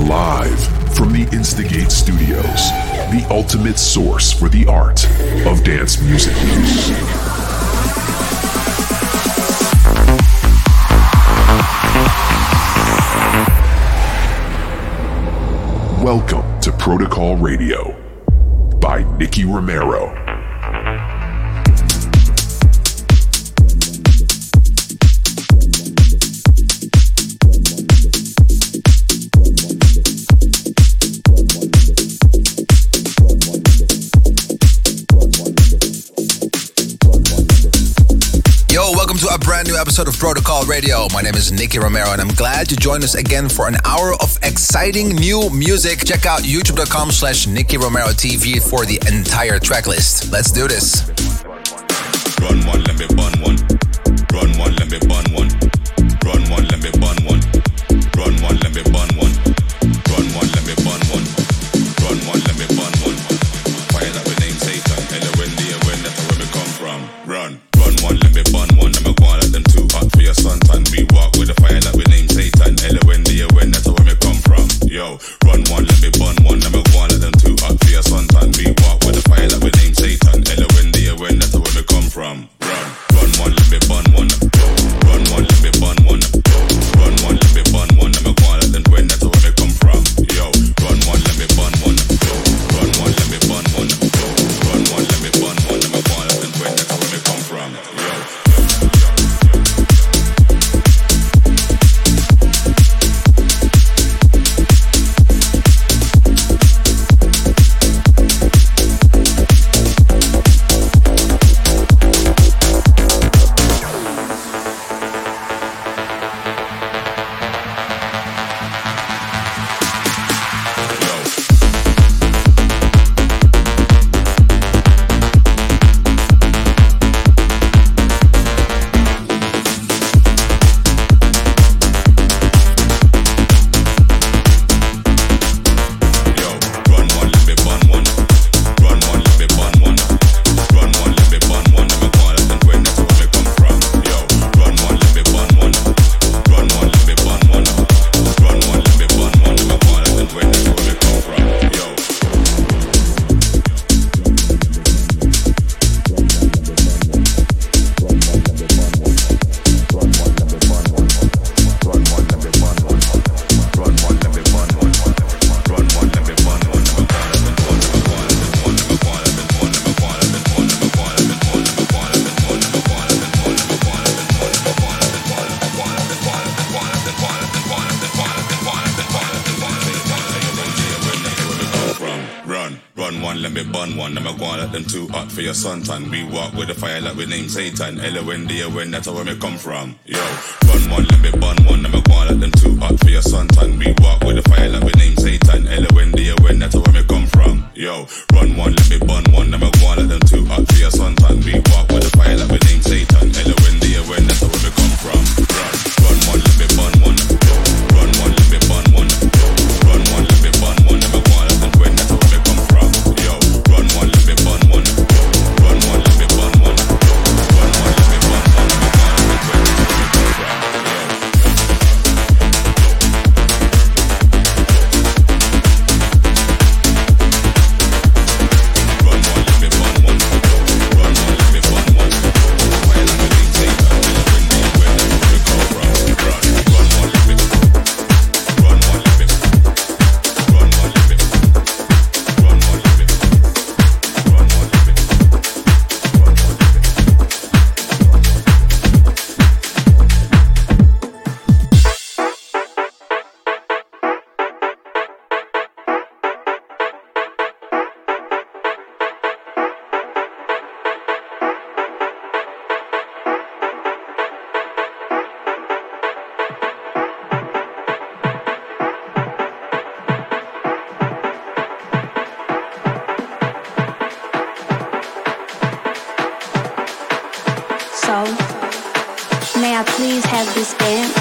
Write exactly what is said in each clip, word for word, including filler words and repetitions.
Live from the Instigate Studios, the ultimate source for the art of dance music. Welcome to Protocol Radio by Nicky Romero. Welcome to a brand new episode of Protocol Radio. My name is Nicky Romero and I'm glad you joined us again for an hour of exciting new music. Check out youtube.com slash Nicky Romero TV for the entire track list. Let's do this. Run one, let me bun one. Run one, let me bun one. Run one, let me bun one. Run one, let me bun one. Run one, let me bun one. Run one, let me bun one. Fire that we name Satan. Ella when the when that's where we come from. Run. Run one, let me bun one. I'm a go on at them too hot for your suntan. We walk with the fire that we name Satan. Ella when the when that's where we come from. Yo, run one, let me bun one. I'm a go on at them too hot for your suntan. We walk with the fire that we name Satan. Ella when the when that's where we come from. Run, run one, let me bun one. Run one, let me bun one. Run one, let me bun one. I'm a go on at them when that's where we come from. Yo, run one, let me bun one. Run one, let me bun one. Run one, let me bun one. I'm a go on at them when that's where we come from. Yo. For your suntan, we walk with the fire like we name Satan. Ella when the when that's where we come from. Yo, run one, let me bun one. I'm a go on at them too hot for your suntan. We walk with the fire like we name Satan. Ella when the when that's where we come from. Yo, run one, let me bun one. I'm a go on at them too hot for your suntan. We walk with the fire like we name Satan. Ella when the when that's where we come from. Run, run one, let me bun one. Run one, let me bun one. Run one, let me bun one. I'm a go on at them when that's where we come from. Yo, run one, let me bun one. Run one, let me bun one. Run one, let me bun one. I'm a go on at them when that's where we come from. So, may I please have this dance?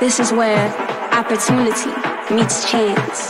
This is where opportunity meets chance.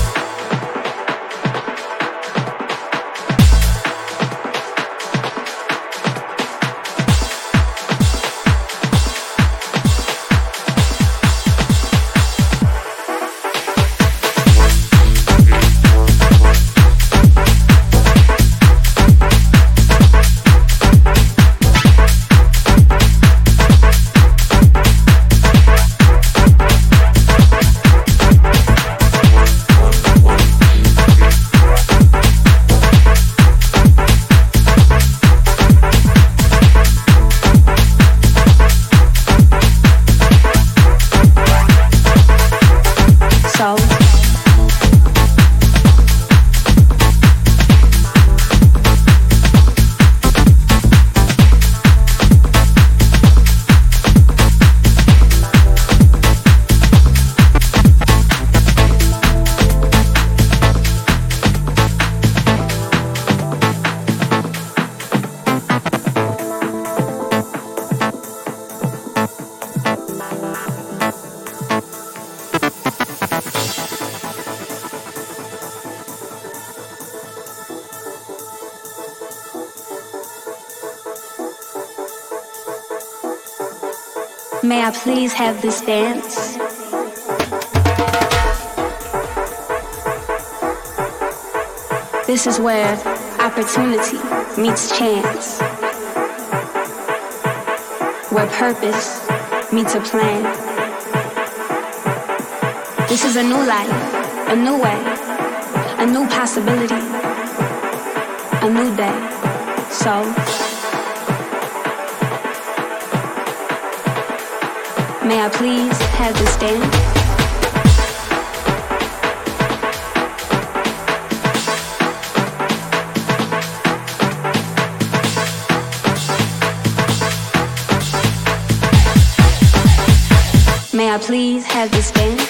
May I please have this dance? This is where opportunity meets chance, where purpose meets a plan. This is a new life, a new way, a new possibility, a new day. So may I please have this dance? May I please have this dance?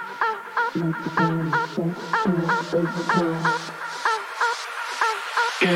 Get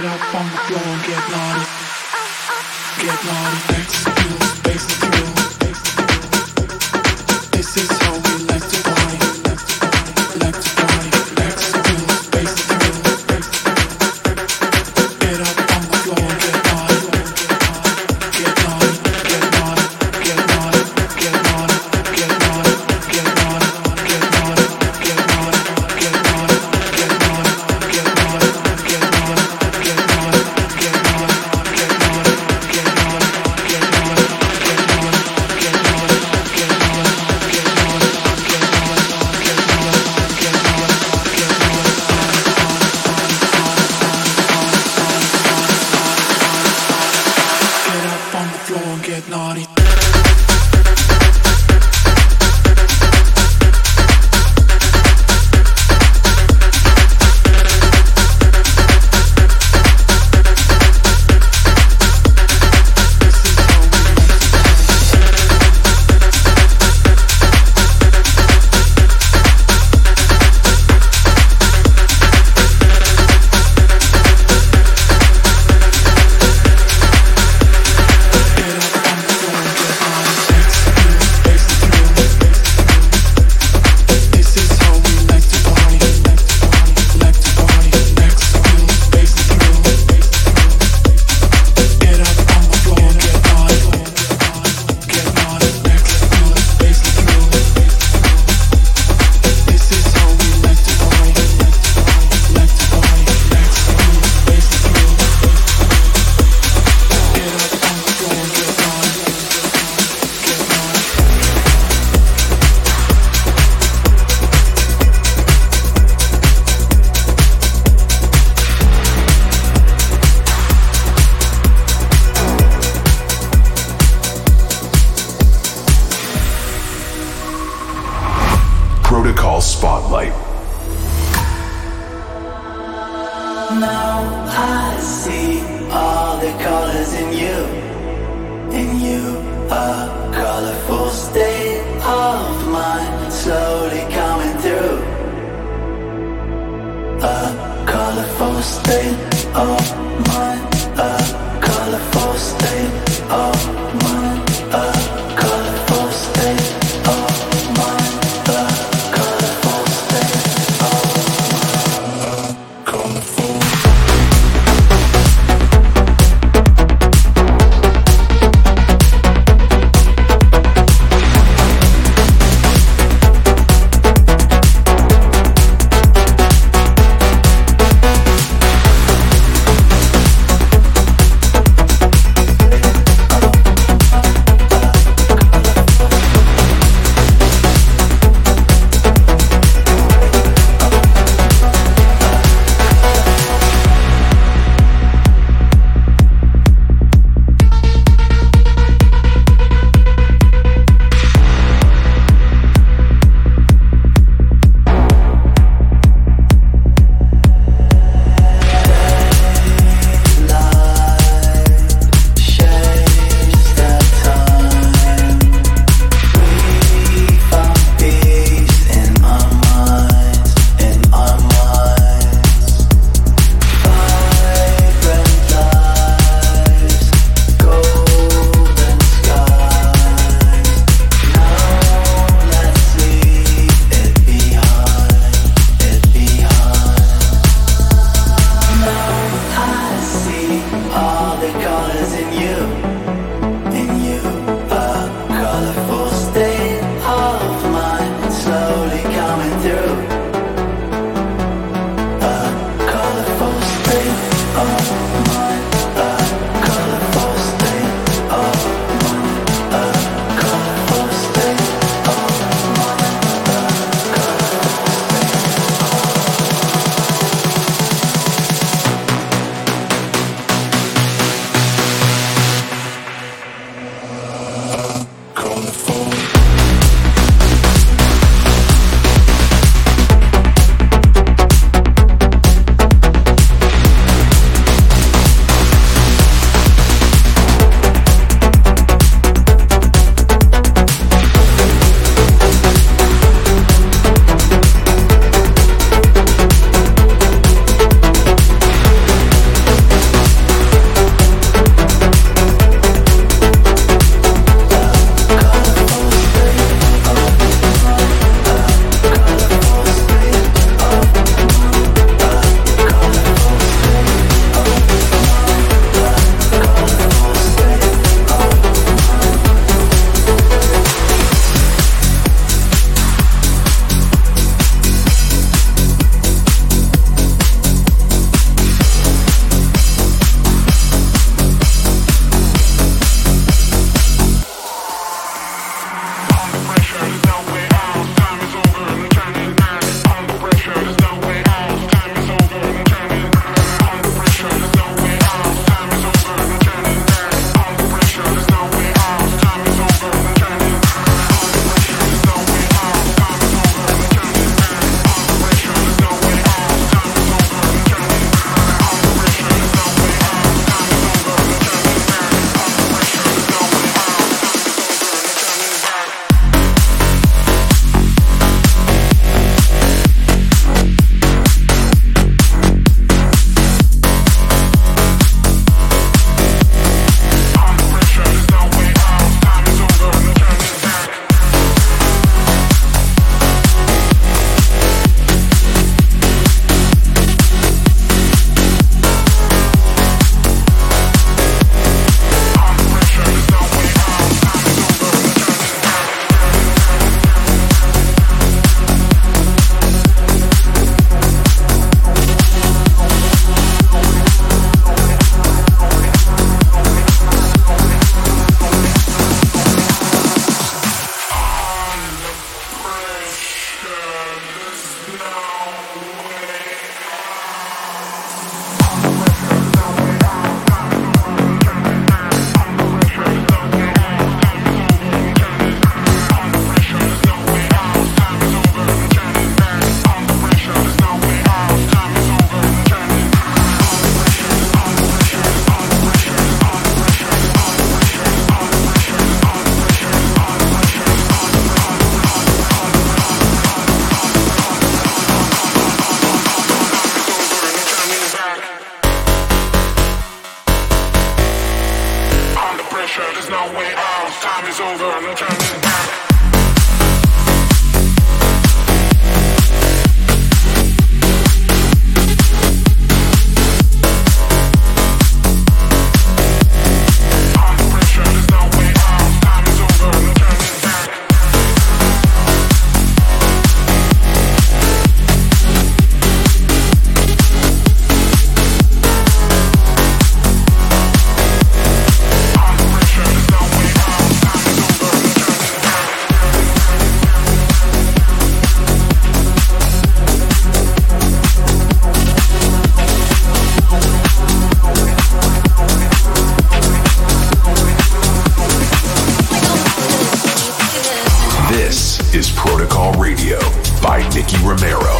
is Protocol Radio by Nicky Romero.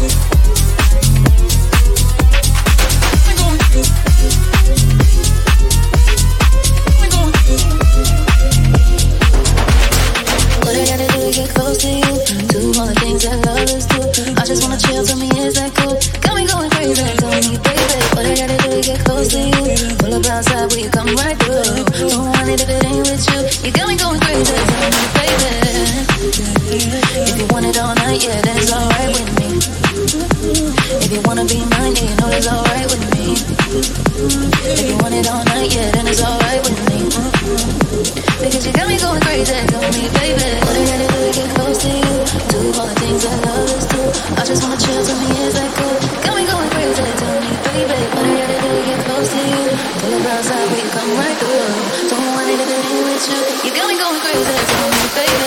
What I gotta do to get close to you? Do all the things that lovers do. I just wanna chill, tell me is that cool? Got me going crazy, tell me baby. What I gotta do to get close to you? Pull up outside, will you come right through? Don't want it if it ain't with you. You got me going crazy, tell me baby. If you want it all night, yeah, then it's alright with me. If you wanna be mine, yeah, you know it's alright with me. If you want it all night, yeah, then it's alright with me. Because you got me going crazy, tell me baby. What I gotta do to get close to you? Do all the things that lovers do. I just wanna chill, tell me is that cool? Got me going crazy, tell me baby. What I gotta do to get close to you? Pull up outside, will you come right through? Don't want it if it ain't with you. You got me going crazy, tell me baby.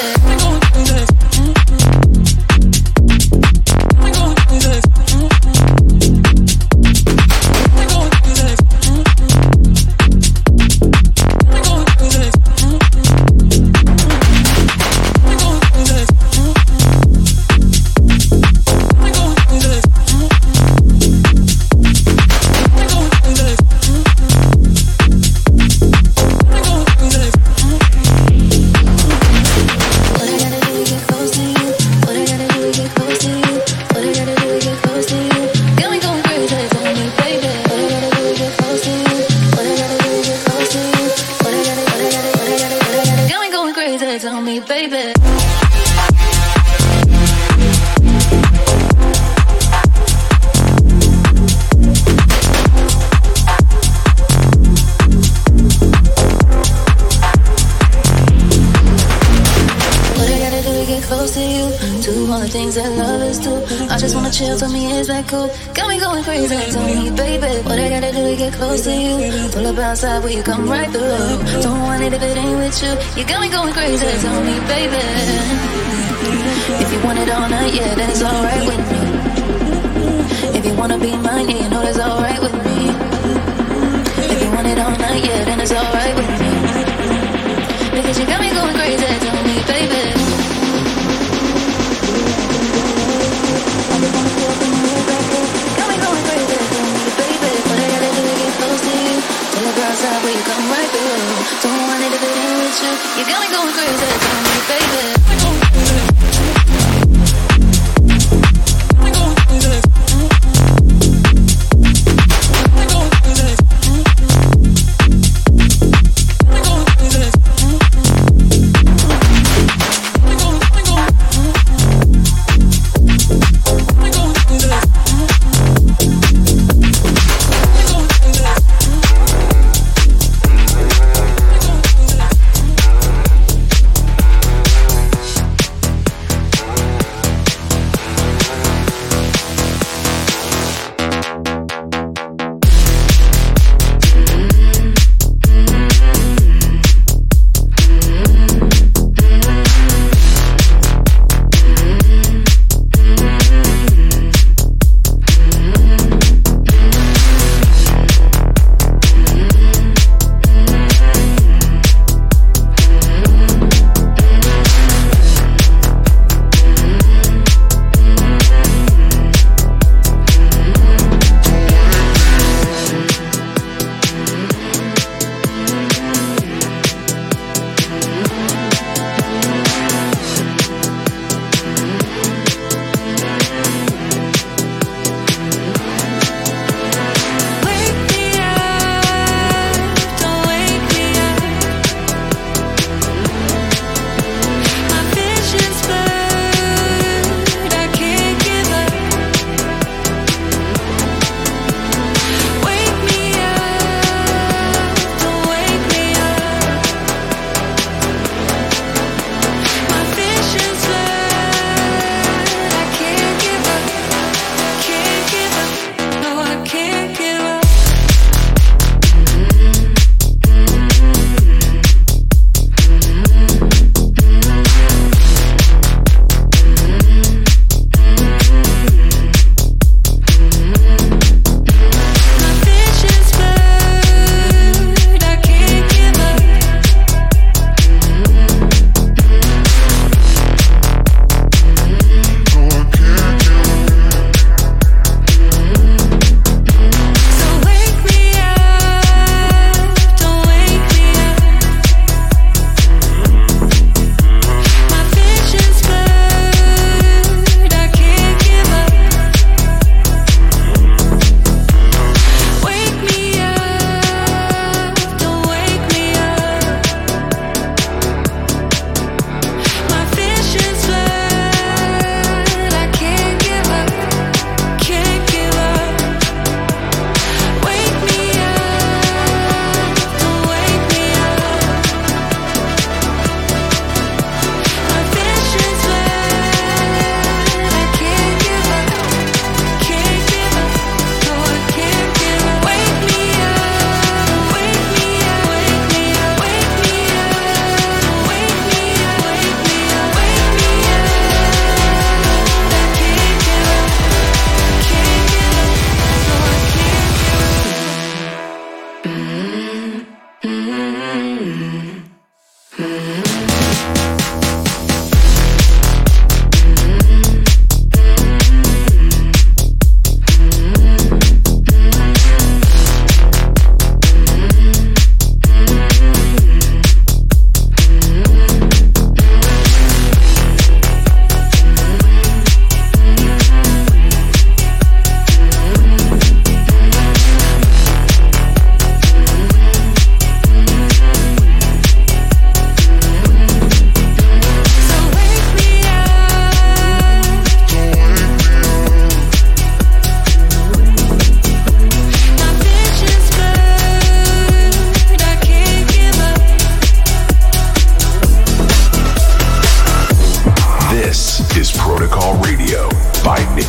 Tell me, baby. Close to you, do all the things that lovers do. I just wanna chill, tell me is that cool? Got me going crazy, tell me baby. What I gotta do to get close to you? Pull up outside, will you come right through? Don't want it if it ain't with you. You got me going crazy, tell me baby. If you want it all night, yeah, then it's alright with me. If you wanna be mine, yeah, you know that's alright with me. If you want it all night, yeah, then it's alright with me. Because you got me going crazy, tell me baby. Outside, will you come right through? Don't want it if it ain't with you. You got me going crazy, tell me, baby.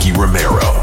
Nicky Romero.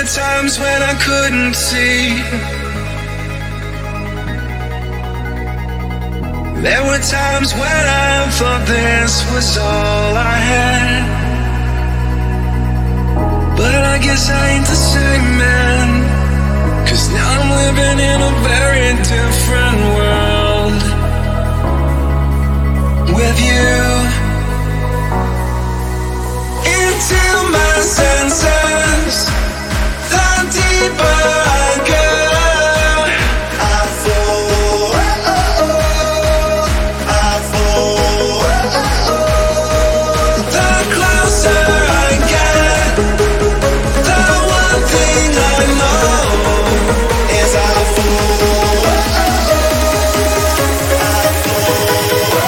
times when I couldn't see. There were times when I thought this was all I had. But I guess I ain't the same man, 'cause now I'm living in a very different world with you. Into my senses, the deeper I go, I fall, I fall. The closer I get, the one thing I know is I fall, I fall.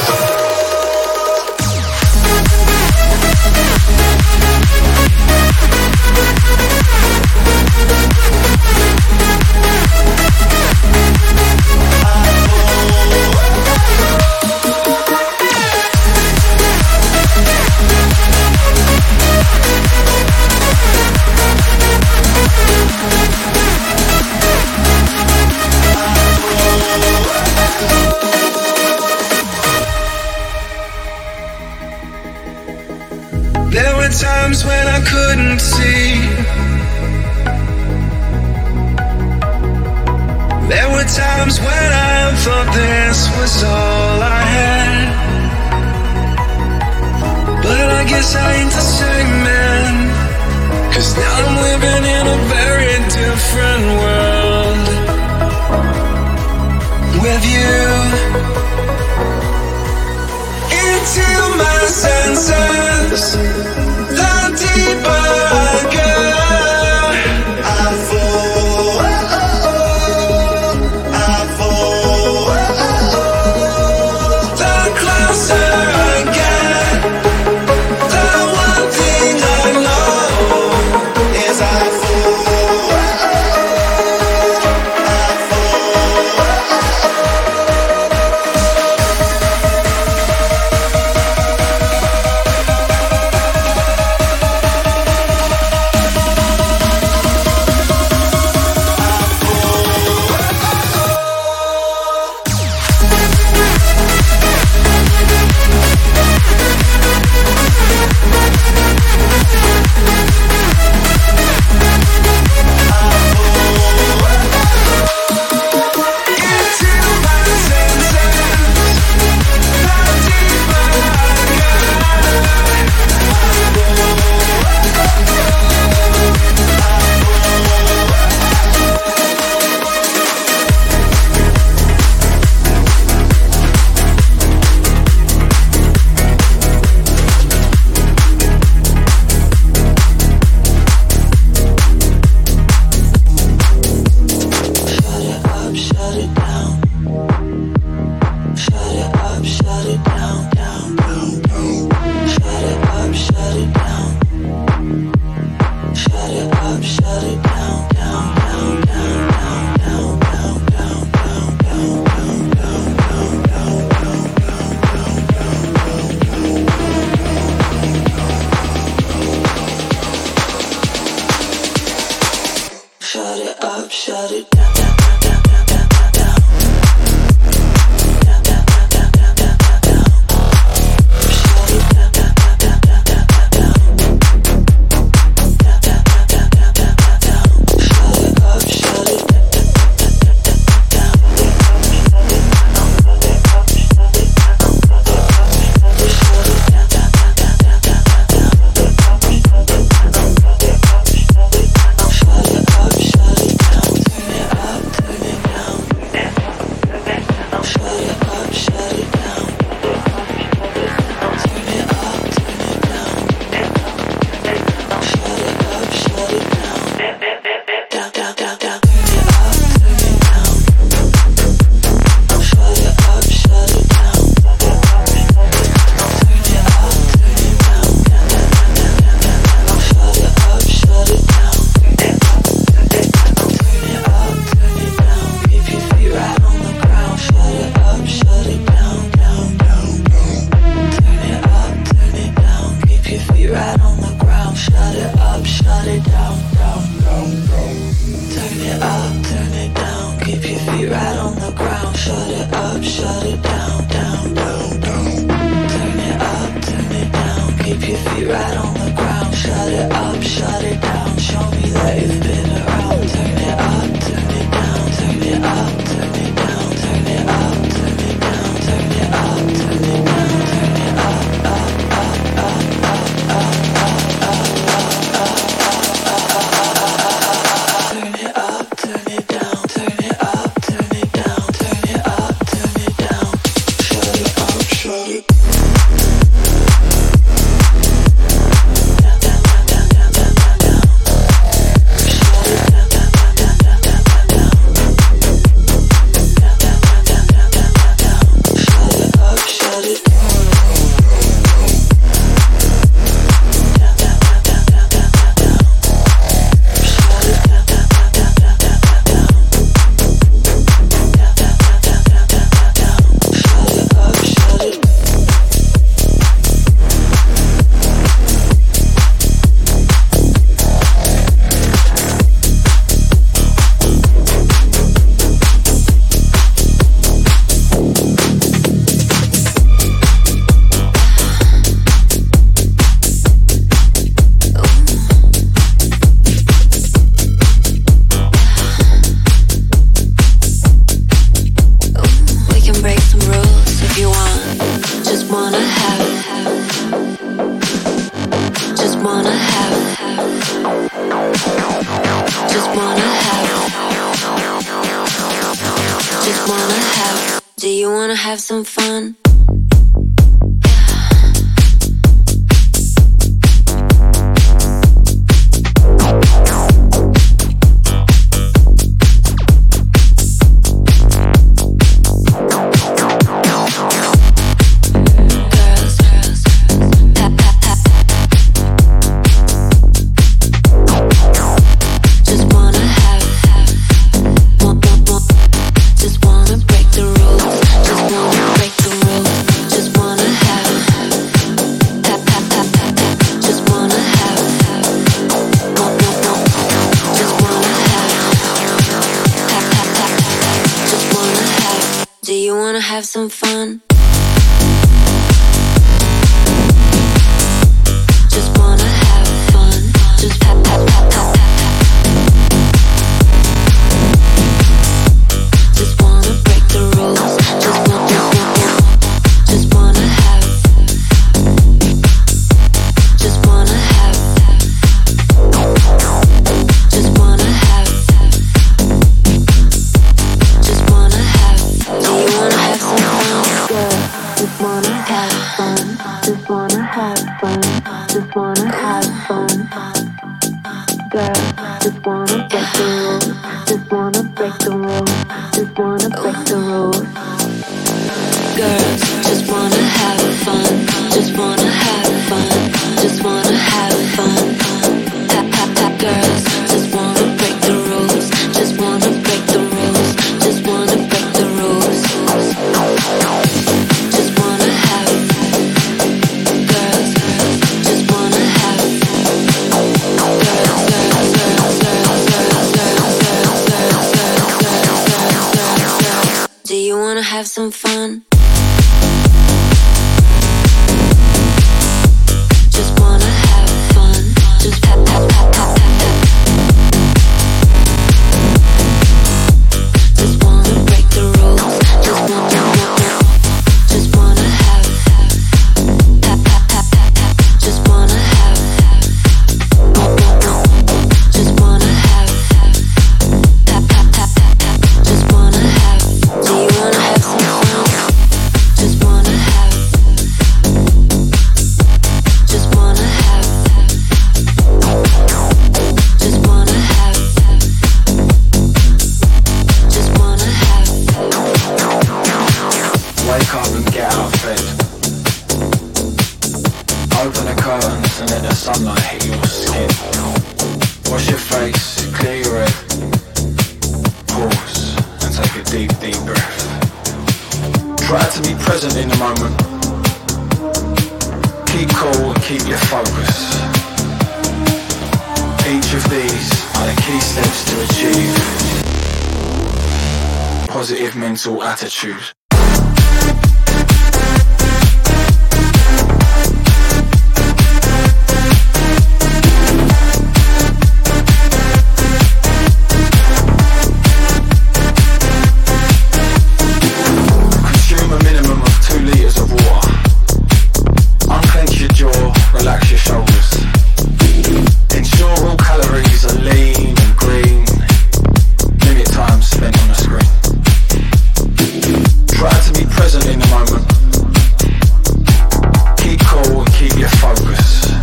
There were times when I couldn't see. There were times when I thought this was all I had. But I guess I ain't the same man, 'cause now I'm living in a very different world with you. Into my senses, the deeper I go, I fall, I fall. The closer I get, the one thing I know is I fall, I fall. it up, turn it down. Keep your feet right on the ground. Shut it up, shut it down, down, down, down. Turn it up, turn it down. Keep your feet right on the ground. Shut it up, shut it down. Show me that you've been around. Turn it up, turn it down. Turn it up, turn it down. Turn it up, turn it down. Turn it up, turn it down. Turn it up, up, up, up, up, up, up, up, up, up. Turn it up, turn it down. Turn it up, turn it down. Turn it up, turn it down. Shut it up, shut it. Have some fun. Have some fun. Just wanna have fun. Just have, have, have, have, have. Just wanna break the rules. Just want, just want, just wanna have. Just wanna have. Just wanna have. Just wanna have. Do you wanna have some fun? Girl, just wanna have fun. Just wanna have fun. Just wanna have fun. Girl, just wanna break the rules. Just wanna break the rules. Just wanna break the rules. Girls, just wanna have fun. Just wanna have fun. Just wanna have fun. Ha ha ha. Girls, just wanna break the rules. Just wanna break the rules. Just wanna break the rules. Just wanna have. Girls, just wanna have. Girls, girls, girls, girls, girls, girls, girls, girls, girls, girls, girls, girls. Do you wanna have some fun? Just wanna have fun. Just have, have, have, have, have. Just wanna break the rules. Just want, want, want. Just wanna have, have, have, have, have. Just wanna have, want, want, want. Just wanna have, have, have, have, have. Just wanna have. Do you wanna have some fun? Just wanna have. Just wanna have. Just wanna have. Just wanna have. Wake up and get out of bed. Open the curtains and let the sunlight hit your skin. Wash your face, clear your head. Pause and take a deep, deep breath. Try to be present in the moment. Keep cool and keep your focus. Each of these are the key steps to achieve positive mental attitude. Consume a minimum of two litres of water. Unclench your jaw, relax your shoulders. Ensure all calories are lean and green. Limit time spent on the screen. Try to be present in the moment. Keep cool and keep your focus.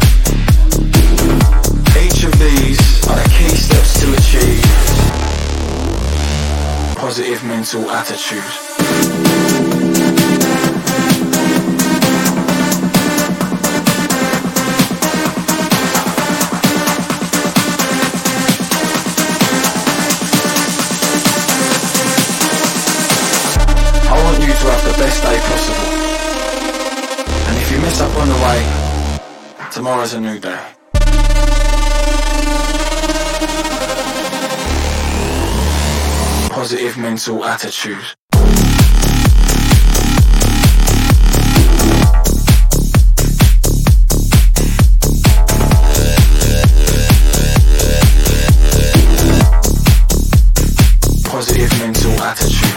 Each of these are the key steps to achieve positive mental attitude. To have the best day possible. And if you mess up on the way, tomorrow's a new day. Positive mental attitude. Positive mental attitude.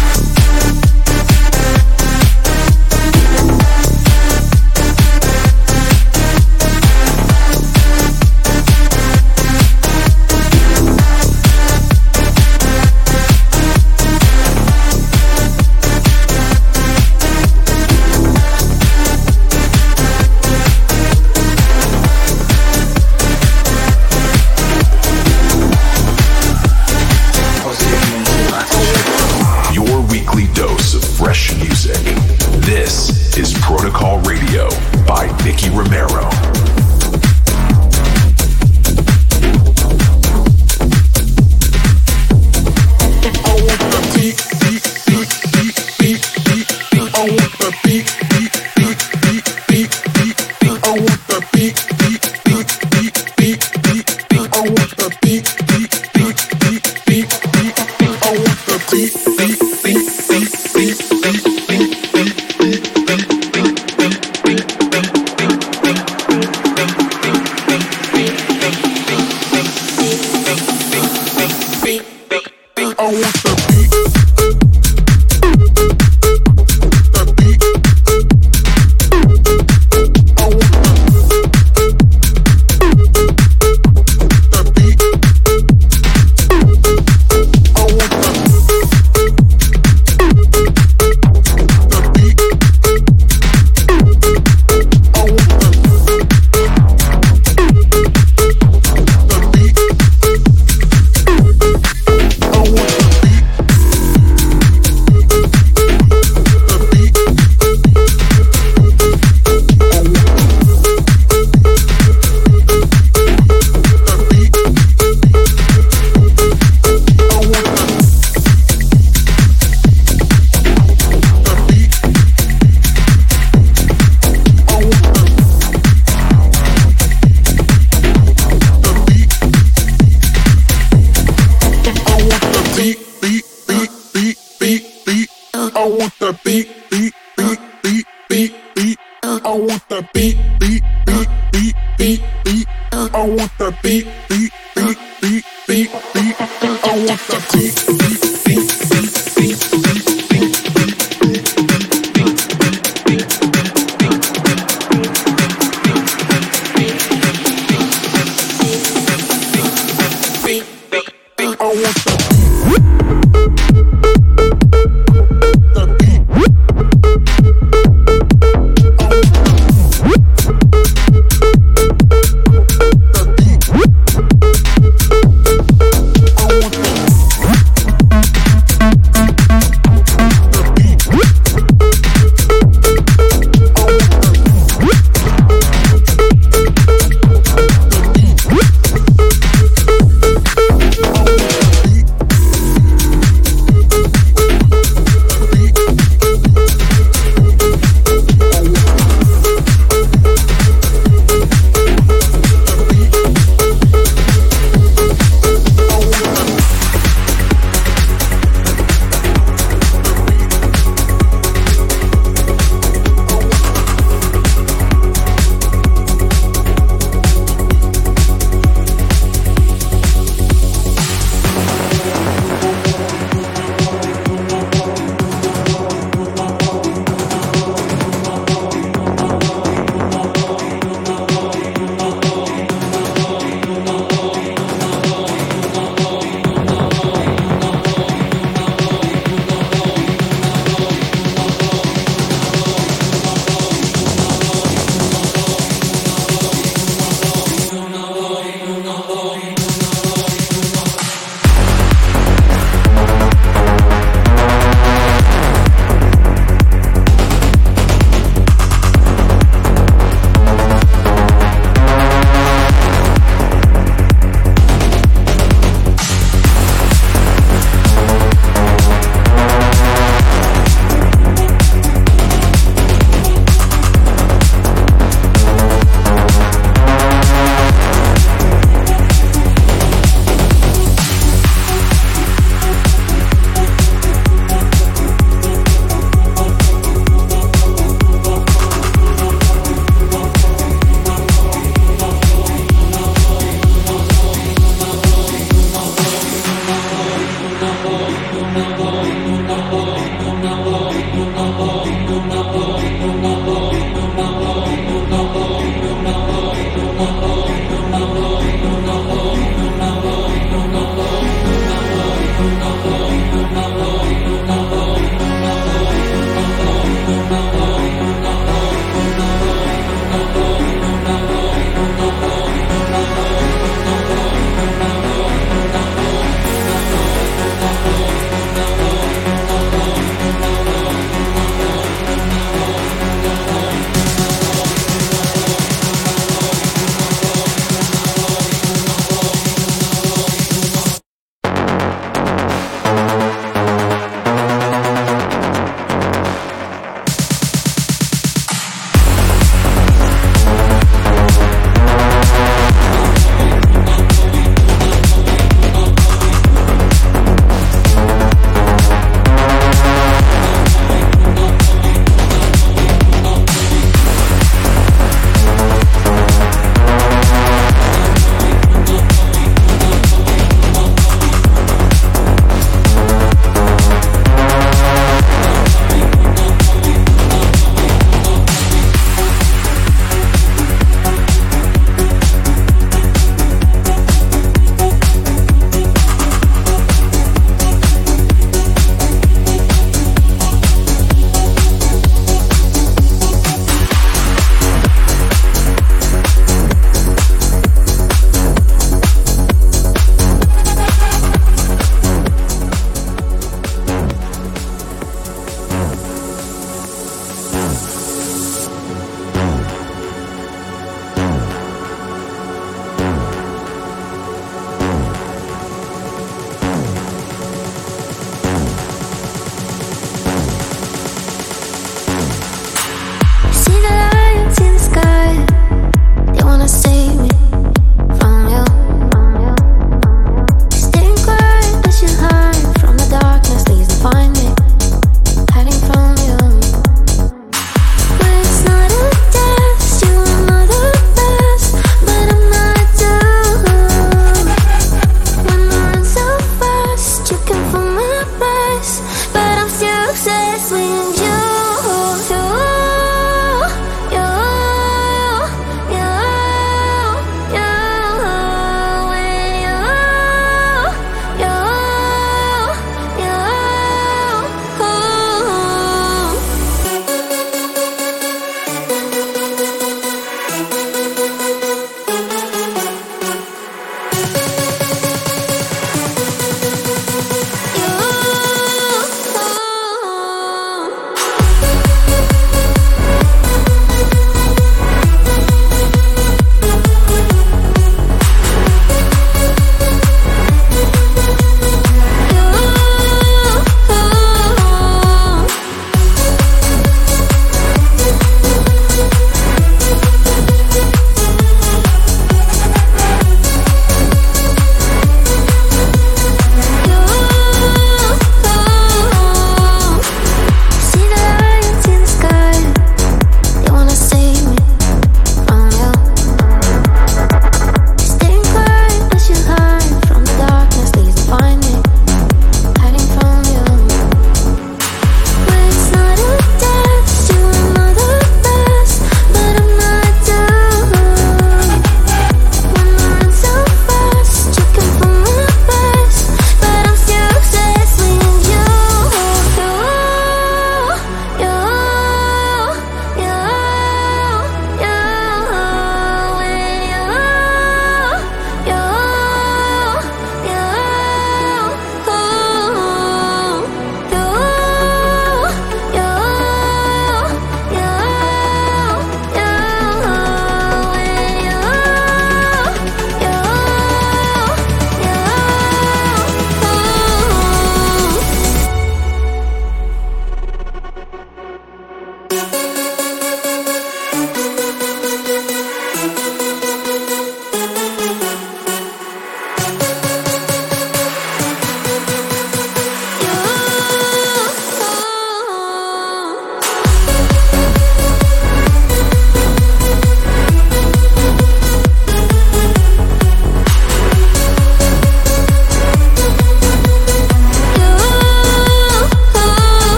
Protocol Radio by Nicky Romero. We'll be right back.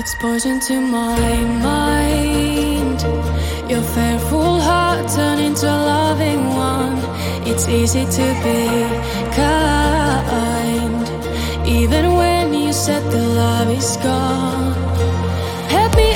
It's poison to my mind. Your fearful heart turned into a loving one. It's easy to be kind, even when you said the love is gone. Help me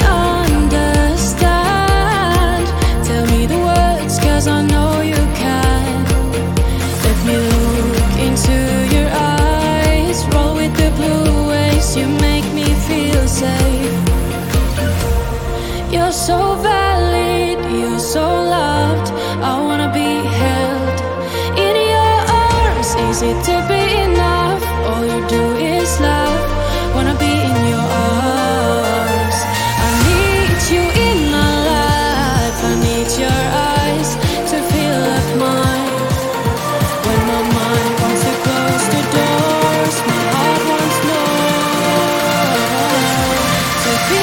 understand. Tell me the words, cause I know you can. Let me look into your eyes. Roll with the blue waves. You make me feel safe. You're so valid, you're so loved. I wanna be held in your arms. Easy to be enough. All you do is love. Wanna be in your arms. I need you in my life. I need your eyes to fill up mine. When my mind wants to close the doors, my heart wants more. To be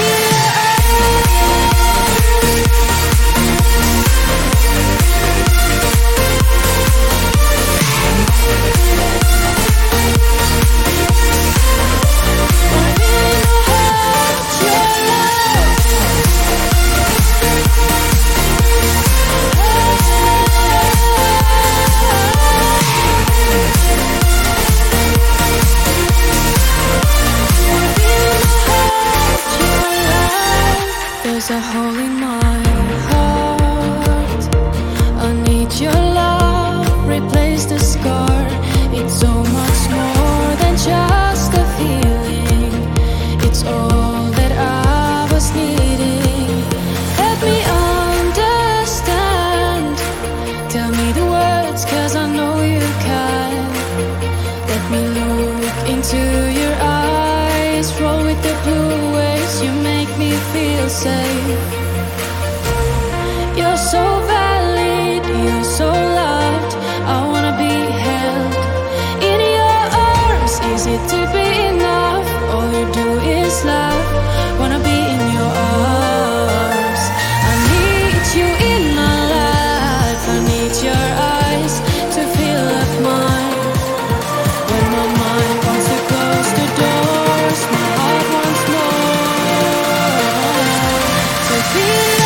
there's a hole in my heart. I need your love, replace the scar. It's so much more than just a feeling. It's all that I was needing. Help me understand. Tell me the words, cause I know you can. Let me look into your eyes. Roll with the blue waves. You make me feel safe. You're so valid, you're so loved. I wanna be held in your arms. Easy to be enough. All you do is love. Wanna be in your arms. I need you in my life. I need your eyes to fill up mine. When my mind wants to close the doors, my heart wants more. To be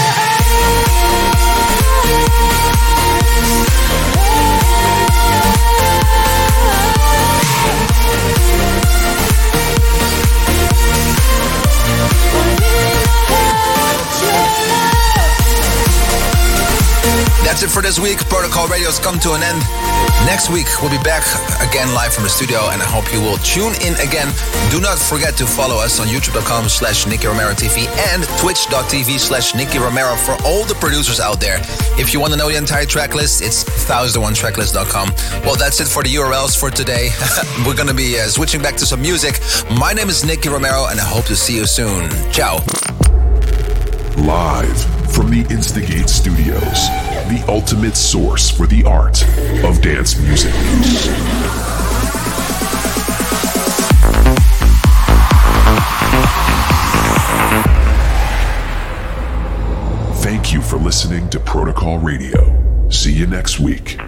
That's it for this week. Protocol Radio's come to an end. Next week, we'll be back again live from the studio, and I hope you will tune in again. Do not forget to follow us on youtube.com slash Nicky Romero TV and twitch.tv slash Nicky Romero for all the producers out there. If you want to know the entire track list, it's one thousand one tracklist dot com. Well, that's it for the U R Ls for today. We're going to be uh, switching back to some music. My name is Nicky Romero, and I hope to see you soon. Ciao. Live from the Instigate Studios, the ultimate source for the art of dance music. Thank you for listening to Protocol Radio. See you next week.